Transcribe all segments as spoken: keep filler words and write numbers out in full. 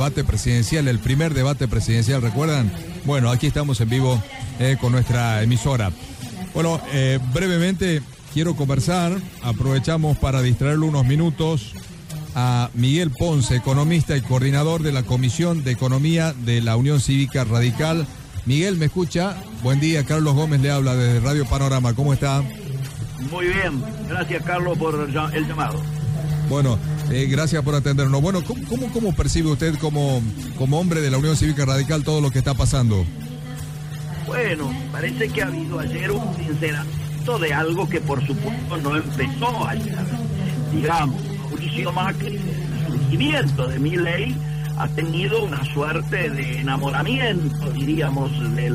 debate presidencial, el primer debate presidencial, ¿recuerdan? Bueno, aquí estamos en vivo eh, con nuestra emisora. Bueno, eh, brevemente quiero conversar, aprovechamos para distraerlo unos minutos a Miguel Ponce, economista y coordinador de la Comisión de Economía de la Unión Cívica Radical. Miguel, ¿me escucha? Buen día, Carlos Gómez le habla desde Radio Panorama, ¿cómo está? Muy bien, gracias Carlos por el llamado. Bueno, eh, gracias por atendernos. Bueno, ¿cómo, cómo, cómo percibe usted como, como hombre de la Unión Cívica Radical todo lo que está pasando? Bueno, parece que ha habido ayer un sinceramiento de algo que por supuesto no empezó ayer. Digamos, Mauricio Macri, el surgimiento de Milei, ha tenido una suerte de enamoramiento, diríamos, del,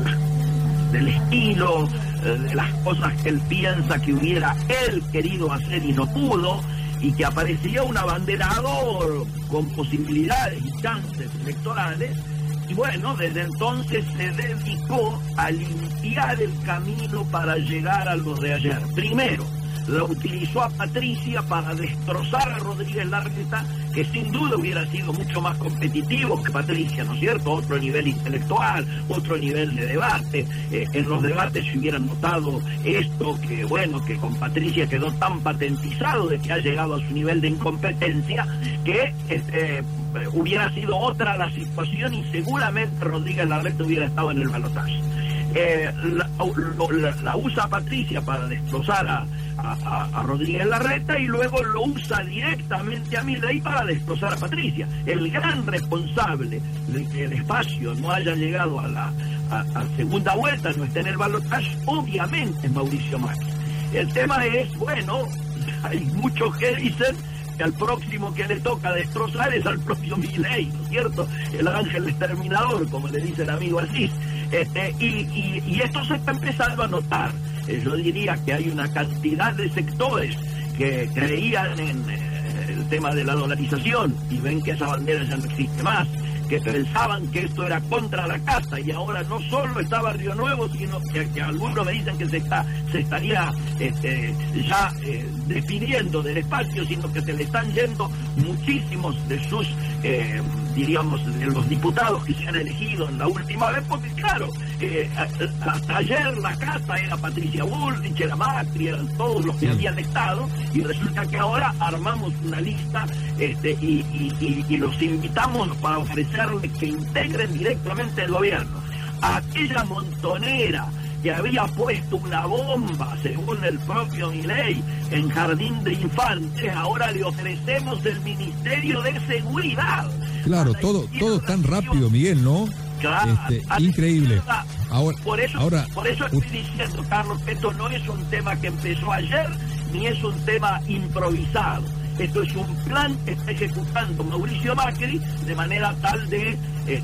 del estilo, de las cosas que él piensa que hubiera él querido hacer y no pudo, y que aparecía un abanderado con posibilidades y chances electorales, y bueno, desde entonces se dedicó a limpiar el camino para llegar a lo de ayer. Primero, la utilizó a Patricia para destrozar a Rodríguez Larreta, que sin duda hubiera sido mucho más competitivo que Patricia, ¿no es cierto? Otro nivel intelectual, otro nivel de debate. Eh, en los debates se hubiera notado esto, que bueno, que con Patricia quedó tan patentizado de que ha llegado a su nivel de incompetencia, que este, hubiera sido otra la situación y seguramente Rodríguez Larreta hubiera estado en el balotaje. Eh, la, la, la usa Patricia para destrozar a, a, a Rodríguez Larreta y luego lo usa directamente a Milei para destrozar a Patricia. El gran responsable de que el espacio no haya llegado a la a, a segunda vuelta, no esté en el balotaje, obviamente es Mauricio Macri. El tema es, bueno, hay muchos que dicen que al próximo que le toca destrozar es al propio Milei, ¿no es cierto? El ángel exterminador, como le dice el amigo Asís. Este, y, y, y esto se está empezando a notar. Eh, yo diría que hay una cantidad de sectores que creían en eh, el tema de la dolarización y ven que esa bandera ya no existe más, que pensaban que esto era contra la casa, y ahora no solo está Barrio Nuevo, sino que, que algunos me dicen que se está se estaría este, ya eh, despidiendo del espacio, sino que se le están yendo muchísimos de sus, eh, diríamos, de los diputados que se han elegido en la última vez, porque claro, eh, hasta ayer la casa era Patricia Bullrich, era Macri, eran todos los que habían estado, y resulta que ahora armamos una lista este, y, y, y, y los invitamos para ofrecer que integren directamente el gobierno. Aquella montonera que había puesto una bomba, según el propio Milei, en Jardín de Infantes, ahora le ofrecemos el Ministerio de Seguridad. Claro, todo todo tan rápido, Miguel, ¿no? Claro, este, increíble. Ahora, por eso, ahora, por eso estoy diciendo, Carlos, que esto no es un tema que empezó ayer, ni es un tema improvisado. Esto es un plan que está ejecutando Mauricio Macri de manera tal de eh,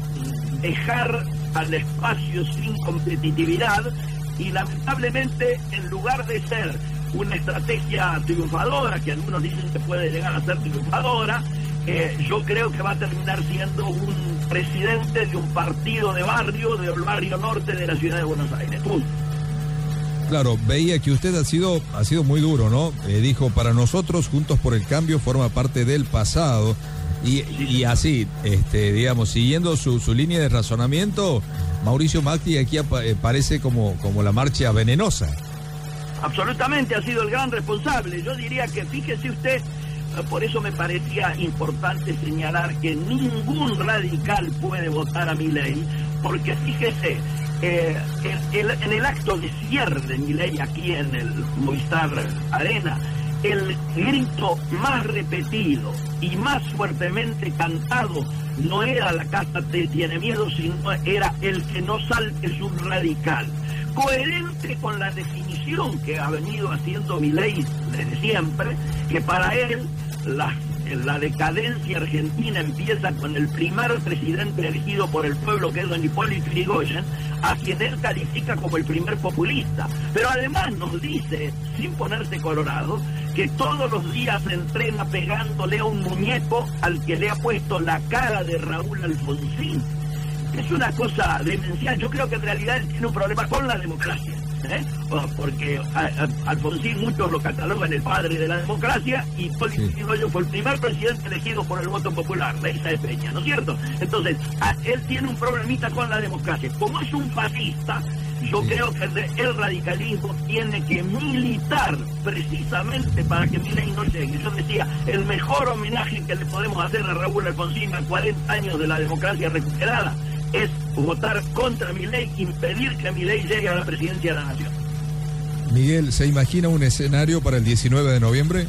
dejar al espacio sin competitividad, y lamentablemente, en lugar de ser una estrategia triunfadora, que algunos dicen que puede llegar a ser triunfadora, eh, yo creo que va a terminar siendo un presidente de un partido de barrio, del barrio norte de la ciudad de Buenos Aires. Punto. Claro, veía que usted ha sido ha sido muy duro, ¿no? Eh, dijo, para nosotros, Juntos por el Cambio forma parte del pasado. Y, y así, este, digamos, siguiendo su, su línea de razonamiento, Mauricio Macri aquí aparece como, como la marcha venenosa. Absolutamente, ha sido el gran responsable. Yo diría que, fíjese usted, por eso me parecía importante señalar que ningún radical puede votar a Milei, porque fíjese, Eh, el, el, en el acto de cierre de Milei aquí en el Movistar Arena, el grito más repetido y más fuertemente cantado no era "la casa te tiene miedo", sino era "el que no salte es un radical", coherente con la definición que ha venido haciendo Milei desde siempre, que para él la La decadencia argentina empieza con el primer presidente elegido por el pueblo, que es don Hipólito Yrigoyen, a quien él califica como el primer populista. Pero además nos dice, sin ponerse colorado, que todos los días se entrena pegándole a un muñeco al que le ha puesto la cara de Raúl Alfonsín. Es una cosa demencial. Yo creo que en realidad él tiene un problema con la democracia. ¿eh? Porque a, a, Alfonsín muchos lo catalogan el padre de la democracia, y Hipólito Sí. Yrigoyen fue el primer presidente elegido por el voto popular, de Isa de Peña, ¿no es cierto? Entonces, a, él tiene un problemita con la democracia. Como es un fascista, yo Sí. creo que el, el radicalismo tiene que militar precisamente para que Milei no llegue. Yo decía, el mejor homenaje que le podemos hacer a Raúl Alfonsín a cuarenta años de la democracia recuperada es votar contra Milei, impedir que Milei llegue a la presidencia de la nación. Miguel, ¿se imagina un escenario para el diecinueve de noviembre?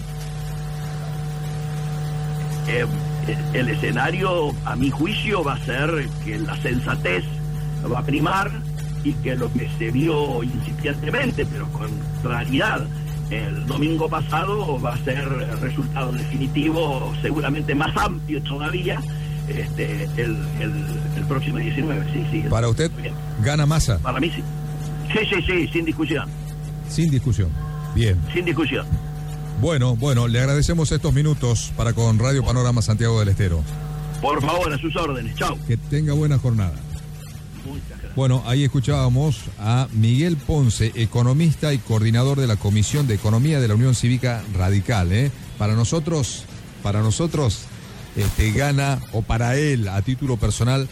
Eh, el escenario, a mi juicio, va a ser que la sensatez va a primar, y que lo que se vio incipientemente, pero con claridad, el domingo pasado, va a ser el resultado definitivo, seguramente más amplio todavía, este, el, el, el próximo diecinueve. Sí, sí. Para usted, Bien. gana Massa, Para mí sí. Sí, sí, sí, sin discusión. sin discusión. Bien. Sin discusión. Bueno, bueno, le agradecemos estos minutos para con Radio Panorama Santiago del Estero. Por favor, a sus órdenes. Chao. Que tenga buena jornada. Muchas gracias. Bueno, ahí escuchábamos a Miguel Ponce, economista y coordinador de la Comisión de Economía de la Unión Cívica Radical. ¿eh? Para nosotros, para nosotros, este, gana, o para él, a título personal,